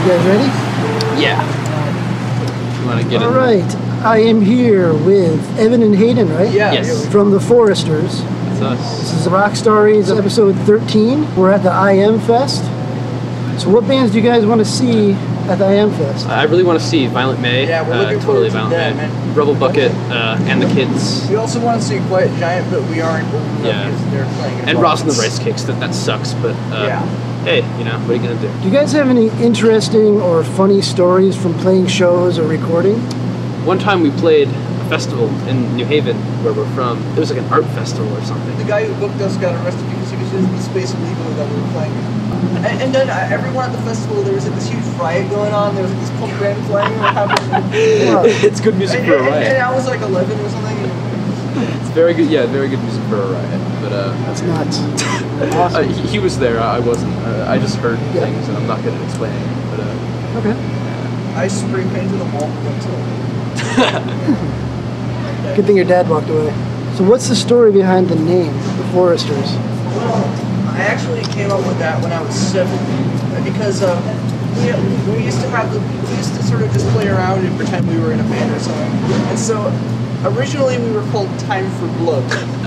You guys ready? Yeah. You want to get All it? right. I am here with Evan and Hayden, right? Yeah. Yes. From the Foresters. That's us. This is Rock Stories episode 13. We're at the IM Fest. So what bands do you guys want to see at the IM Fest? I really want to see Violent May. Yeah, we're looking totally forward to Violent that, May. man. Rubble Bucket and the Kids. We also want to see Quiet Giant, but we aren't. Yeah. Because they're playing. in And Ross and the Boston. Rice Cakes. That sucks, but Yeah. hey, you know, what are you going to do? Do you guys have any interesting or funny stories from playing shows or recording? One time we played a festival in New Haven, where we're from. It was like an art festival or something. The guy who booked us got arrested because he was using the space illegal that we were playing in. And then everyone at the festival, there was like this huge riot going on. There was like this punk band playing or happening. It's good music for a And riot. I was like 11 or something. It's very good. Yeah, very good music for a riot. But That's nuts. Awesome. he was there. I wasn't. I just heard Yeah. things, and I'm not good at explaining. But Okay. I spray painted the wall until. Good thing your dad walked away. So what's the story behind the name, the Foresters? I actually came up with that when I was 7, because we used to sort of just play around and pretend we were in a band or something. And so originally we were called Time for Blood,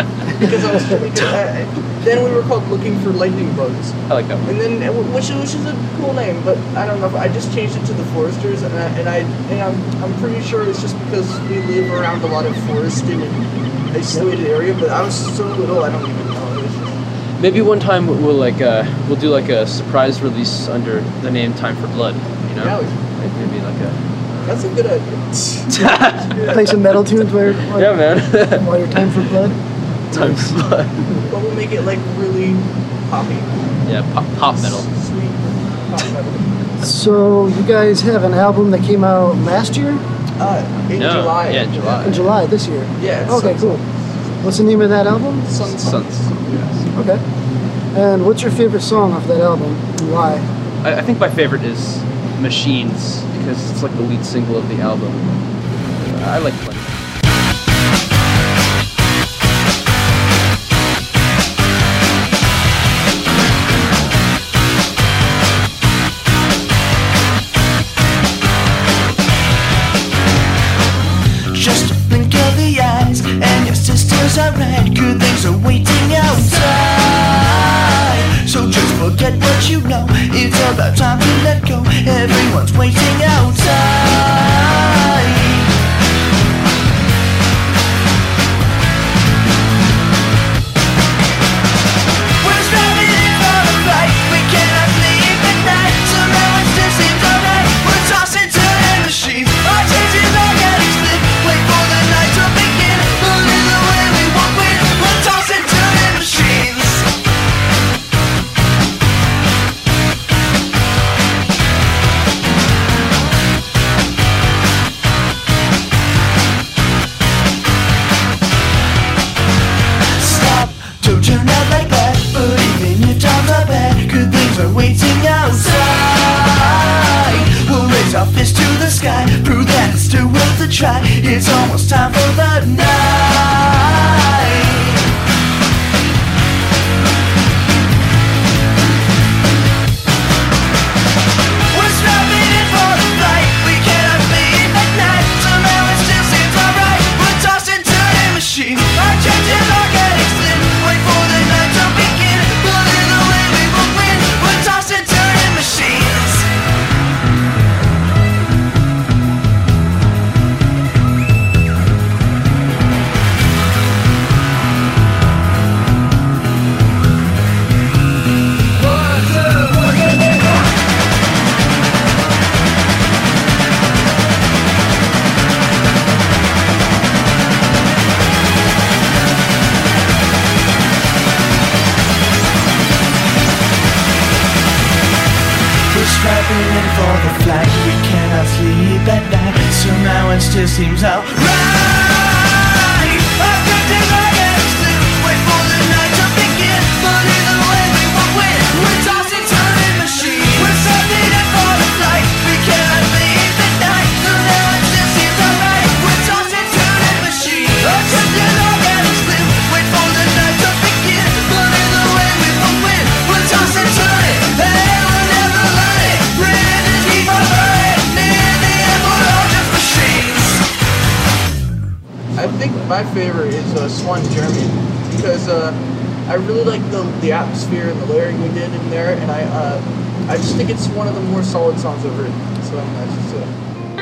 then we were called Looking for Lightning Bugs. I like that one. And then, which is a cool name, but I don't know. I just changed it to the Foresters, and I'm pretty sure it's just because we live around a lot of forested and isolated area. But I was so little, I don't even know. It was just. Maybe one time we'll do like a surprise release under the name Time for Blood. You know, Yeah, maybe like a. That's a good idea. Play some metal tunes while Yeah, man. while your time for blood. Time for Blood. But we'll make it like really poppy. Yeah, pop metal. Sweet pop metal. So you guys have an album that came out last year? In No, July. yeah, July. In July this year? Yeah. It's Okay, cool. What's the name of that album? Sun. Sons. Yes. Okay. And what's your favorite song off that album and why? I think my favorite is Machines because it's like the lead single of the album. I like playing. Just a blink of the eyes, and your sisters are right. Good things are waiting outside. So just forget what you know. It's about time to let go. Everyone's waiting outside. We're striving in for the fight. We cannot sleep at night. Somehow it still seems alright. We're tossing to the machines. Our changes are getting slim. Wait for the night to begin. But either way we won't win. We're tossing to the machines. Stop, don't turn out like that. But even if times are bad, good things are waiting outside. We'll raise our fist to the sky, prove that it's still worth a try. It's almost time for the night. We're striving in for the fight. We cannot sleep at night. Somehow it still seems alright. We're tossed into the machine. Our chances are getting slim. Wait for the night to begin. But either way we will win. We're tossed into the machines. We're striving in for the flight. We cannot sleep at night. Somehow it still seems alright. Our chances are getting slim. Wait for the night to begin. But either way we won't win. We're tossed into the machine. We're striving in for the flight. We cannot sleep at night. Somehow it still seems alright. We're tossed into the machine. Our chances are getting slim. Wait for the night to begin. But either way we won't win. We're tossed into it. And we'll never let it. Ready to keep my favorite is Swan Jeremy, because I really like the atmosphere and the layering we did in there, and I just think it's one of the more solid songs I've written. So that's just it.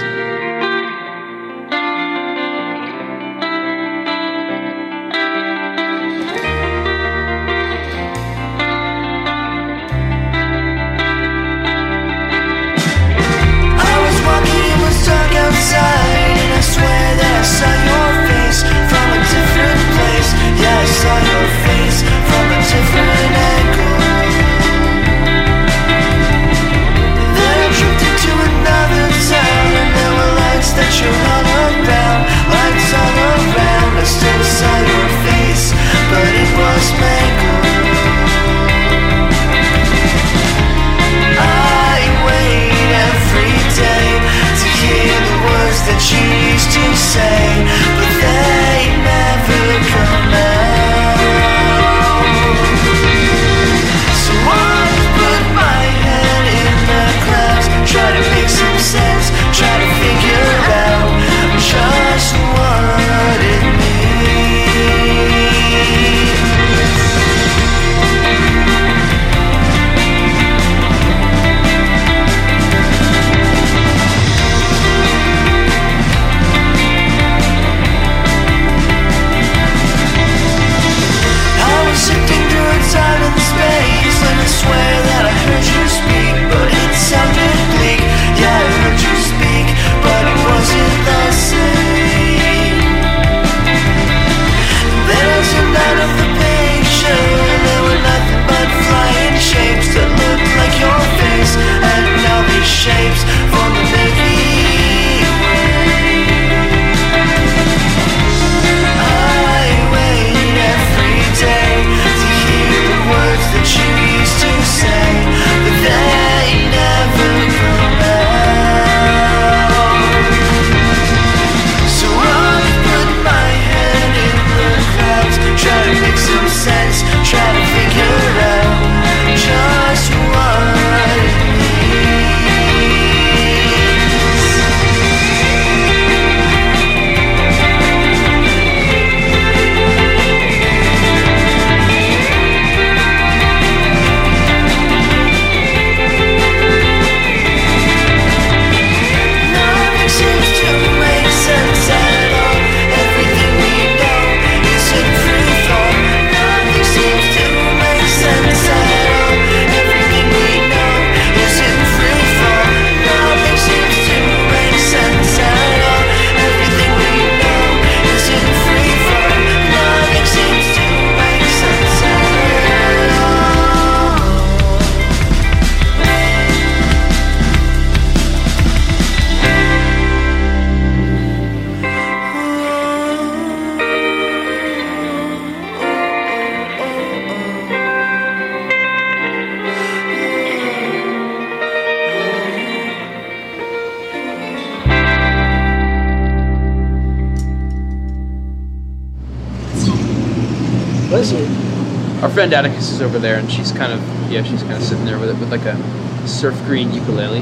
Our friend Atticus is over there, and she's kind of sitting there with it with like a surf green ukulele.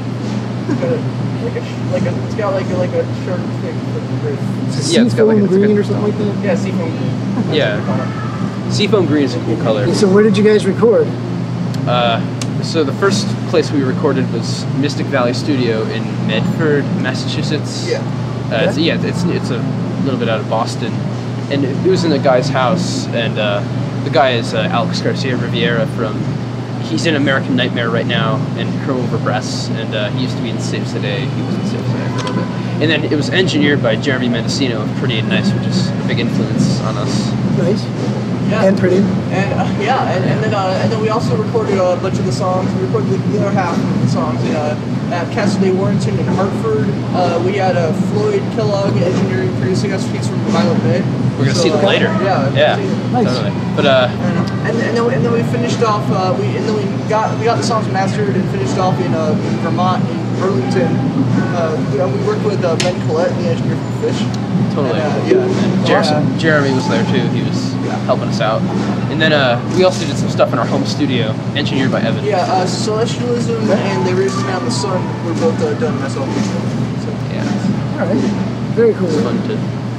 It's got like a short thing for the bridge. Yeah, it's got like green or something like that. Yeah, seafoam green. Yeah, seafoam green is a cool color. Okay, so where did you guys record? So the first place we recorded was Mystic Valley Studio in Medford, Massachusetts. Yeah. It's a little bit out of Boston, and it was in a guy's house, and the guy is Alex Garcia Riviera he's in American Nightmare right now and Curl Over Breasts, and he used to be in Saves Today. He was in Saves Today for a little bit. And then it was engineered by Jeremy Mendocino of Pretty and Nice, which is a big influence on us. Nice. Yeah. And Pretty. And then we also recorded a bunch of the songs. We recorded the other half of the songs at Castle Warrington in Hartford. We had Floyd Kellogg engineering, producing us piece from Violet Bay. We're gonna see them later. Yeah. Nice. Totally. But and then we finished off. We got the songs mastered and finished off in Vermont, in Burlington. We worked with Ben Collette, the engineer from Fish. Totally. And, Jeremy was there too. He was helping us out. And then we also did some stuff in our home studio, engineered by Evan. Yeah, Celestialism and They Raised Me on the Sun were both done myself. So. Yeah. All right. Very cool. It's fun to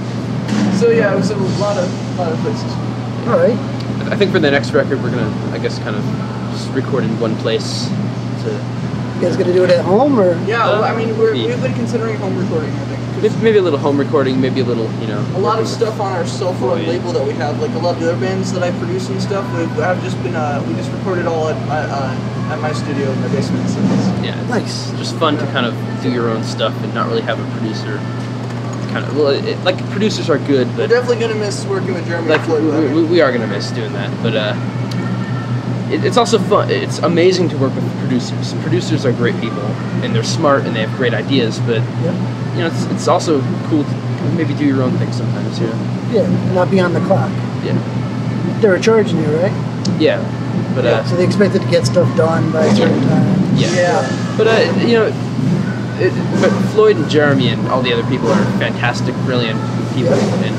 So yeah, it was a lot of places. All right. I think for the next record, we're gonna, I guess, kind of just record in one place. You guys gonna do it at home or? Yeah, well, I mean, we've been considering home recording, I think. Maybe a little home recording, maybe a little, A lot of stuff on our self-run label that we have, like a lot of the other bands that I produce and stuff, have just been, we just recorded all at my studio in my basement. So yeah, it's nice. Just fun to kind of do your own stuff and not really have a producer. Kind of, well, like producers are good, but we're definitely gonna miss working with Jeremy. Like we are gonna miss doing that, but it's also fun. It's amazing to work with producers. Producers are great people, and they're smart and they have great ideas. But it's also cool to maybe do your own thing sometimes. Yeah, not be on the clock. Yeah. They were charging you, right? Yeah, but so they expected to get stuff done by a certain time. Yeah. But but Floyd and Jeremy and all the other people are fantastic, brilliant people, and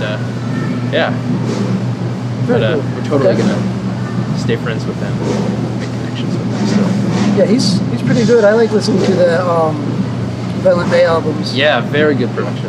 we're totally gonna stay friends with them, and make connections with them. So. Yeah, he's pretty good. I like listening to the Violent Bay albums. Yeah, very good production.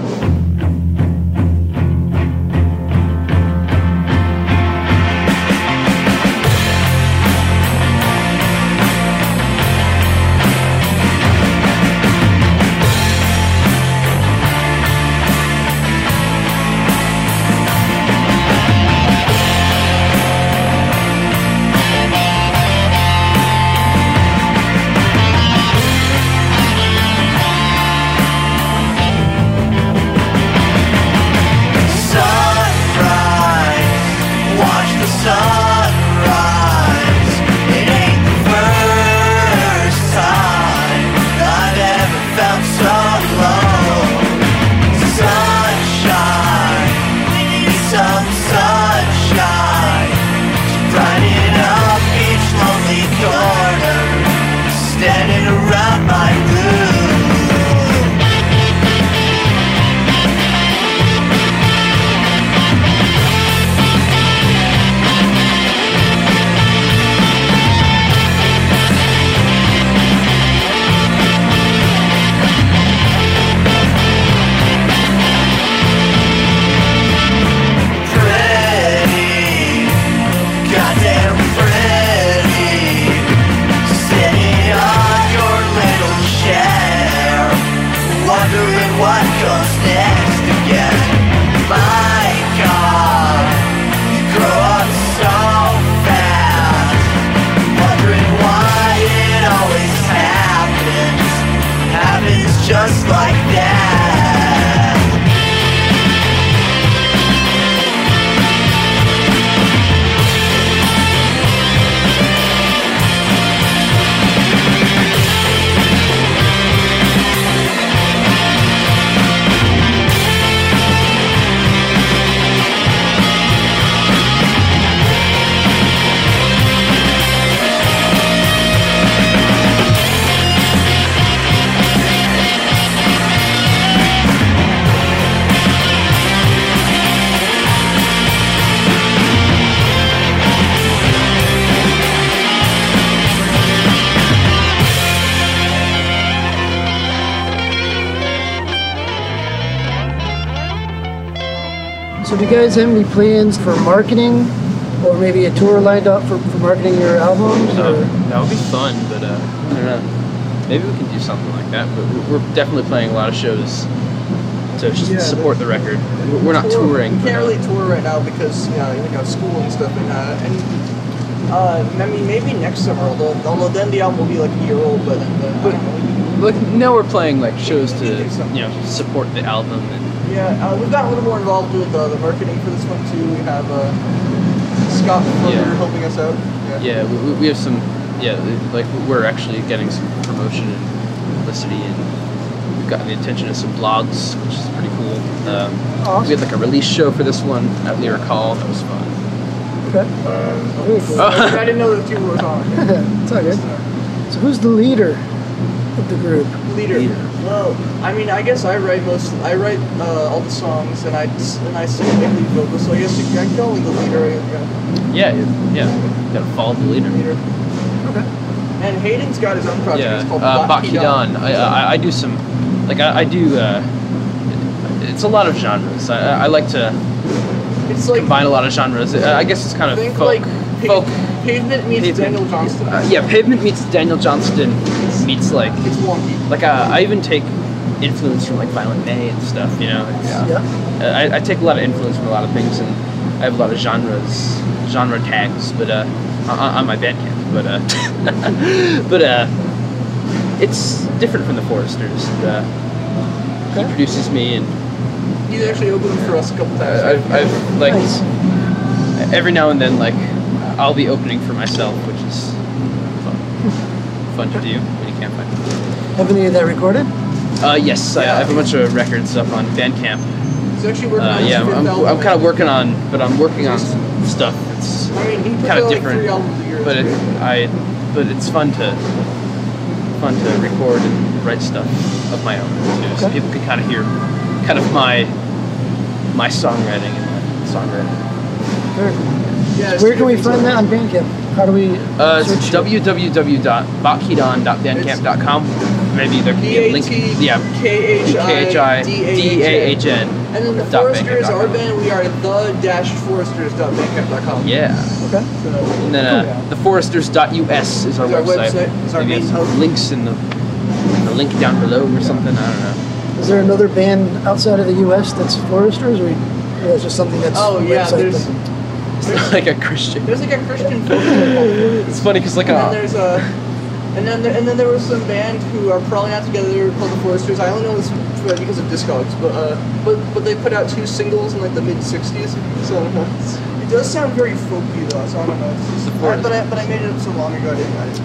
Just like that. So do you guys have any plans for marketing? Or maybe a tour lined up for marketing your albums? That would be fun, but I don't know. Maybe we can do something like that, but we're definitely playing a lot of shows to support the record. We're not touring. We can't really tour right now because we got school and stuff, I mean maybe next summer. Although then the album will be like a year old, but like now we're playing like shows to support the album and we've gotten a little more involved with the marketing for this one too. We have Scott Flutter helping us out. We have some like we're actually getting some promotion and publicity, and we've gotten the attention of some blogs, which is pretty cool. Awesome. We had like a release show for this one at Lyric Hall. That was fun. Okay. I didn't know that you were on. It's all good. So who's the leader of the group? Leader. Well, I mean, I guess I write all the songs, and I sing the lead vocals. So I guess I can call me the leader. Yeah. Gotta follow the leader. Okay. And Hayden's got his own project. Yeah. It's called Bakidan. I do some, like I do. it's a lot of genres. I like to It's like combine a lot of genres. I guess it's kind of think folk. like folk. Pavement meets Pavement. Daniel Johnston. Yeah, Pavement meets Daniel Johnston meets like It's wonky. I even take influence from like Violent May and stuff. You know, Yeah. I take a lot of influence from a lot of things, and I have a lot of genre tags, but on my Bandcamp. But it's different from the Foresters. He produces me, and He's actually opened for us a couple times. I've like Nice. every now and then like I'll be opening for myself, which is fun to do when you can't find it. Have any of that recorded? Yes, I have a bunch of records up on Bandcamp. He's actually working on his Yeah, fifth I'm album. kind of working on, but I'm working on stuff that's I mean, he puts kind out of like different. 3 albums a year. But but it's fun to record and write stuff of my own too, so Okay. people can kind of hear kind of my songwriting and my songwriting. Very cool. Yeah, Where can we find that on Bandcamp? How do we It's search you? www.bakhidon.bandcamp.com. Maybe there could be a link. Yeah, KHIDAHN. And then the dot Foresters, bandcamp.com. our band, we are the-foresters.bandcamp.com. Yeah. Okay. So, And then theforesters.us is our Is our website. website, is our Maybe main it's hub. links in the link down below or something. I don't know. Is there another band outside of the U.S. that's Foresters, or that's just something that's oh yeah, website there's thing? It's like a Christian. like a Christian folk group. It's funny because like And then there's and then there was some band who are probably not together. They were called the Foresters. I only know this because of Discogs, but they put out 2 singles in like the mid '60s. So it does sound very folky though. So I don't know. It's just, The Foresters. but I made it up so long ago. I didn't.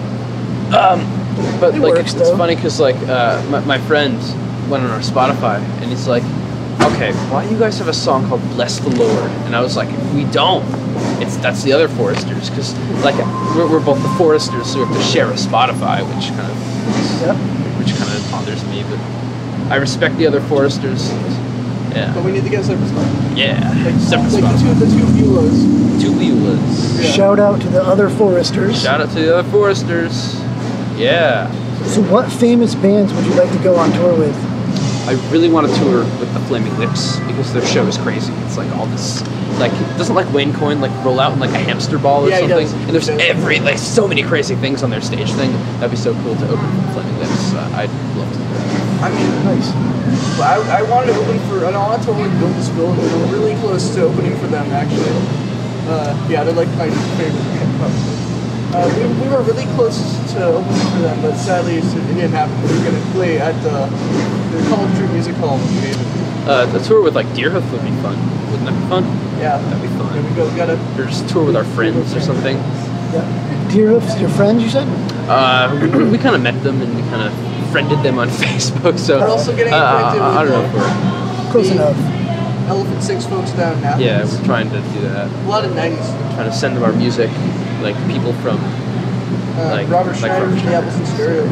But It like works, it's though. funny because like my friend went on our Spotify and he's like, okay, why do you guys have a song called "Bless the Lord"? And I was like, we don't. That's the other Foresters because like we're both the Foresters, so we have to share a Spotify, which Yep. kind of bothers me. But I respect the other Foresters. But Yeah, we need to get a separate spot. yeah. Like Separate the Spotify. two Buellas. Two Beulahs. Yeah. Shout out to the other Foresters. Shout out to the other Foresters. Yeah. So, what famous bands would you like to go on tour with? I really want to tour with the Flaming Lips because their show is crazy. It's like all this, like doesn't like Wayne Coyne like roll out in like a hamster ball or Yeah, he something? does. And there's He does. like so many crazy things on their stage thing. That'd be so cool to open for the Flaming Lips. I'd love to do that. I mean, Nice. I wanted to open for, and I wanted to only build this bill, and we were really close to opening for them, actually. Yeah, they're like my favorite band, probably. We were really close to opening for them, but sadly it didn't happen. We were going to play at the College Street Music Hall in New Haven. A tour with like Deerhoof would be fun. Wouldn't that be fun? Yeah. That'd be There fun. we go. We gotta. Or just tour with our friends or something. Yeah. Deerhoof's your friends, you said? We kind of met them and we kind of friended them on Facebook. So We're also getting I acquainted don't know if with we're. Close The- enough. Elephant Six folks down in Athens. Yeah, we're trying to do that. A lot of 90s. Trying to send them our music, like people from. Like- Robert like Schneider Robert from the Schneider. Appleton Stereo.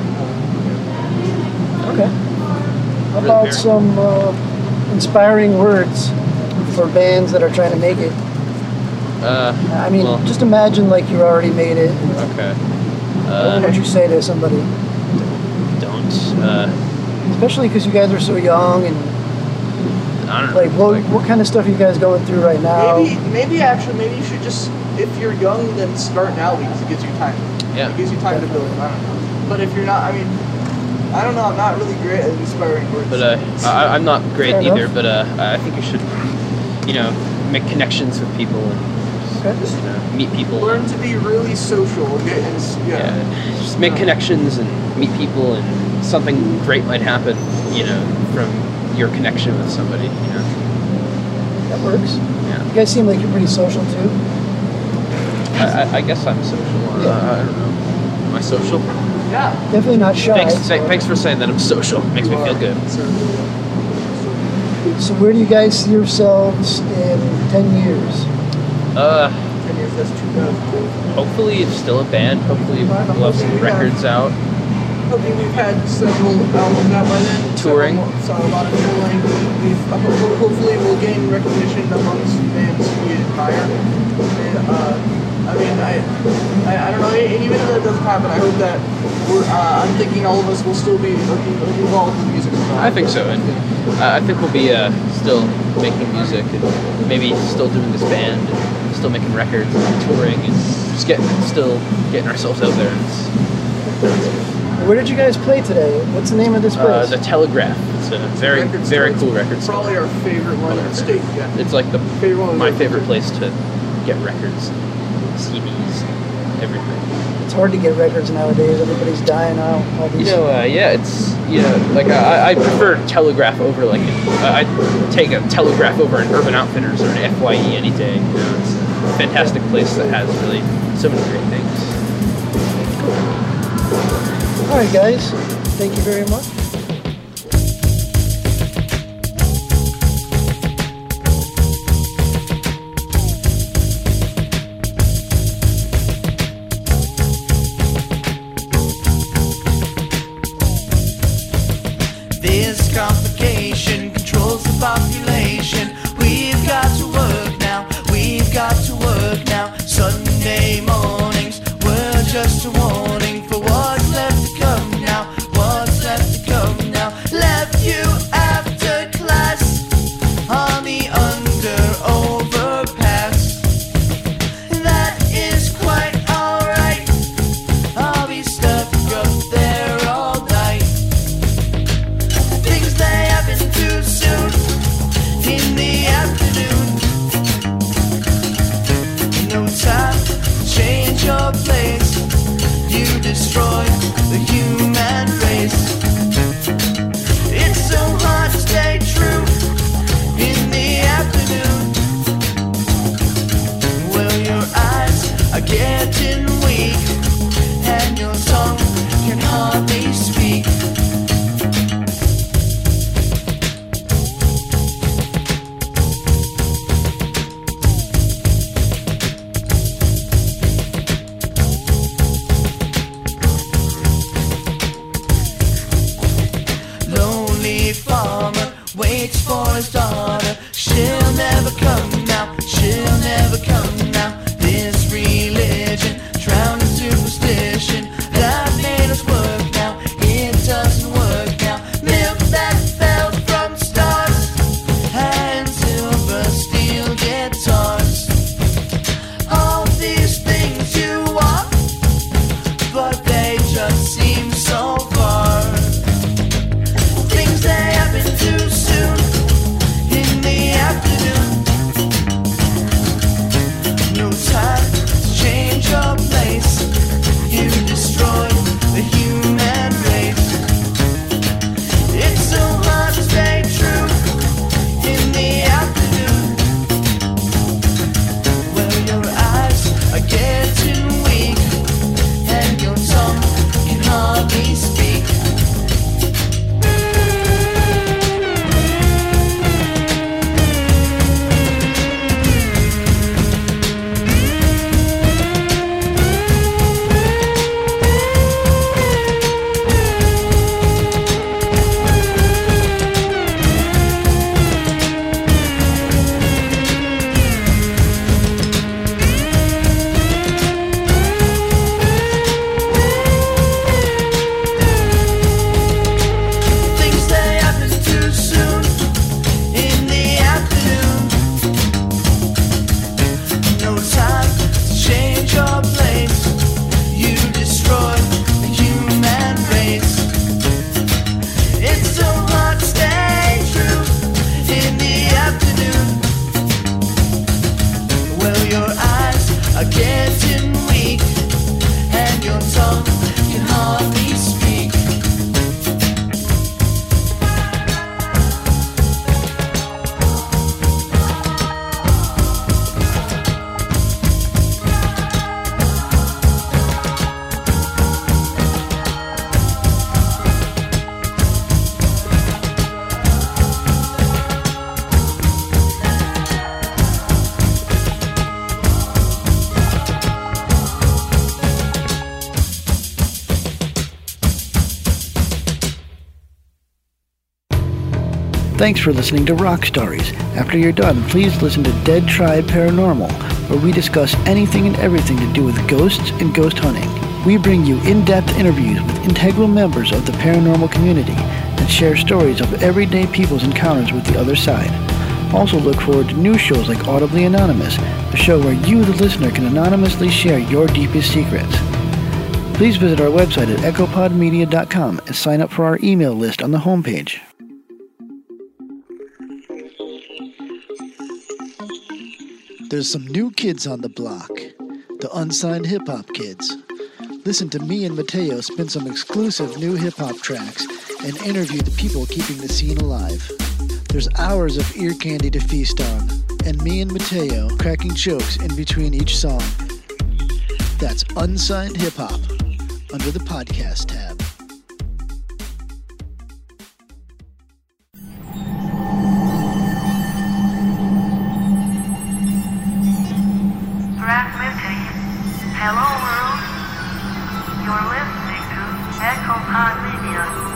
Okay. How Really about very- some inspiring words for bands that are trying to make it? I mean, well, just imagine like you already made it. okay. What would you say to somebody? Don't. Especially because you guys are so young and I don't know. like what kind of stuff are you guys going through right now? Maybe you should just, if you're young, then start now because it gives you time. Yeah. It gives you time to build. I don't know. But if you're not, I mean, I don't know. I'm not really great at inspiring words. But I'm not great Fair either. enough. But I think you should, make connections with people and Okay. meet people. learn to be really social. Okay? And Yeah, just make connections and meet people, and something great might happen. From your connection with somebody. That works. Yeah. You guys seem like you're pretty social too. I guess I'm social. Yeah. I don't know. Am I social? Yeah. Definitely not shy. Thanks for saying that I'm social. Makes me feel good. So where do you guys see yourselves in 10 years? 10 years. That's 2012. Hopefully it's still a band. Hopefully we'll have some records out. Hoping we've had several albums out by then. Touring. So a lot of touring. Hopefully we'll gain recognition amongst bands we admire. And I mean, I don't know. And even if that doesn't happen, I hope that I'm thinking all of us will still be involved in music. I think so, and I think we'll be still making music and maybe still doing this band and still making records and touring and just still getting ourselves out there. Where did you guys play today? What's the name of this place? The Telegraph. It's a very cool record store. Probably our favorite one in the state. Yeah. It's like my favorite place to get records, CDs, everything. It's hard to get records nowadays. Everybody's dying out. All these It's like I prefer Telegraph over I'd take a Telegraph over an Urban Outfitters or an FYE any day. It's a fantastic place that has really so many great things. All right, guys. Thank you very much. This complication controls the population. We've got to work now. We've got to work now. Sunday mornings were just a warning for what's left to come now. What's left to come now? Left you after class on the under overpass. That is quite alright. I'll be stuck up there all night. Things they happen too soon in the afternoon. No time to change your place. You destroy the human race. It's so hard to stay true in the afternoon. Well, your eyes are getting weak and your tongue can hardly speak. Lonely farmer waits for his daughter. She'll never come now. She'll never come now. This religion drowned in superstition that made us work now. It doesn't work now. Milk that fell from stars and silver steel guitars. All these things you want, but they just seem so far. Things they happen too soon in the afternoon. No time to change your place. You destroy the human race. It's so hard to stay true in the afternoon. Well, your eyes are getting weak and your tongue can hardly speak. Things they happen too soon in the afternoon. No time to change your place. You destroy the human race. It's so hard to stay true in the afternoon. Well, your eyes are getting weak and your tongue can hardly speak. Thanks for listening to Rock Stories. After you're done, please listen to Dead Tribe Paranormal, where we discuss anything and everything to do with ghosts and ghost hunting. We bring you in-depth interviews with integral members of the paranormal community and share stories of everyday people's encounters with the other side. Also look forward to new shows like Audibly Anonymous, a show where you, the listener, can anonymously share your deepest secrets. Please visit our website at echopodmedia.com and sign up for our email list on the homepage. There's some new kids on the block, the unsigned hip-hop kids. Listen to me and Mateo spin some exclusive new hip-hop tracks and interview the people keeping the scene alive. There's hours of ear candy to feast on, and me and Mateo cracking jokes in between each song. That's Unsigned Hip-Hop under the podcast tab. Transmitting. Hello world. You're listening to Echo Pod Media.